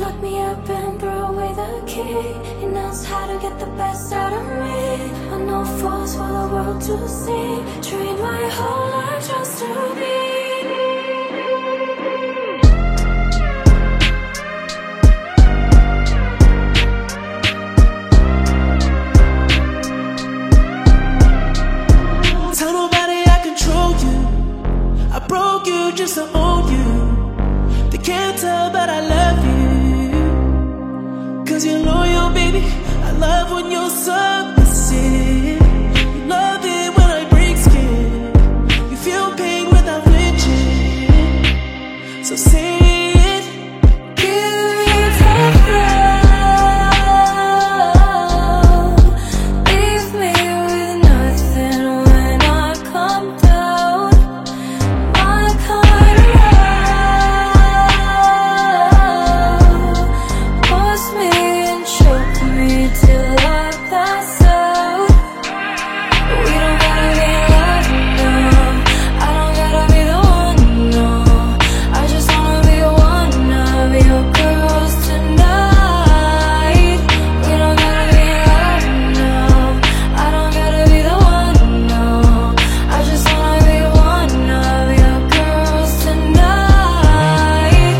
Lock me up and throw away the key. He knows how to get the best out of me. I'm no force for the world to see. Train my whole life just to be. Tell nobody I control you. I broke you just to own you. They can't tell but I love you. Cause you're loyal, baby. I love when you're submissive. You love it when I break skin. You feel pain without flinching. So say it. Give me tough love. Leave me with nothing when I come down. My kind of love. Force me and choke me till I pass out. We don't gotta be in love, no. I don't gotta be the one, no. I just wanna be one of your girls tonight. We don't gotta be in love, no. I don't gotta be the one, no. I just wanna be one of your girls tonight.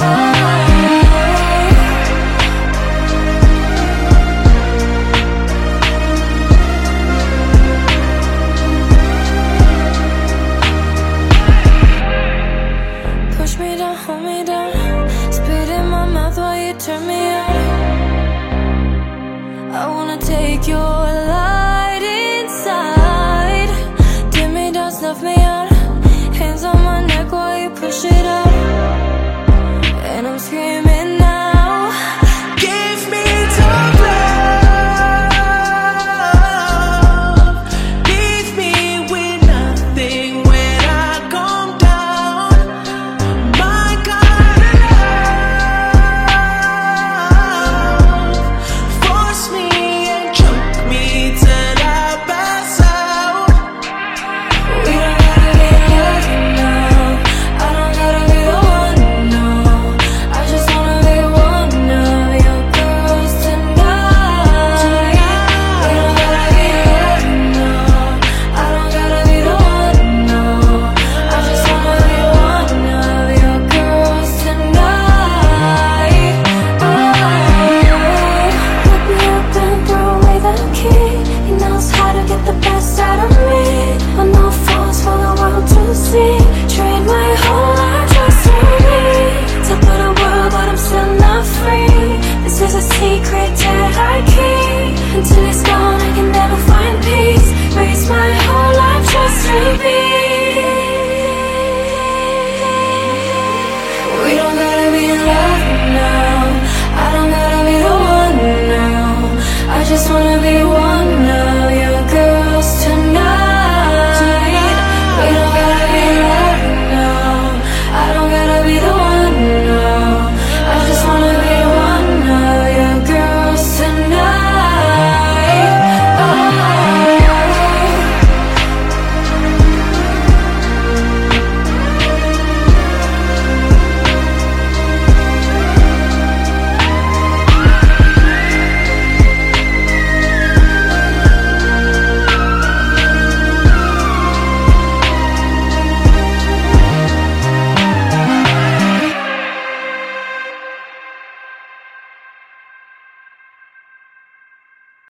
Push me down, hold me down. Spit in my mouth while you turn me on. I wanna take your light inside. Dim me down, snuff me out. Hands on my neck while you push it up. And I'm screaming now. Give me tough love. Leave me with nothing when I come down. My kind of love. Force me and choke me till I pass out. We don't gotta be in love, no. I don't gotta be the one, no. I just wanna be one of your girls tonight. We don't gotta be in love, no. I don't gotta be the one, no. I just wanna be one of your girls tonight. Look me up and throw away the key. He knows how to get the best out of me. I'm no force for the world to see. Train my whole life just to be top of the world, but I'm still not free. This is a secret that I keep. Until it's gone, I can never find peace. Raise my whole life just to be.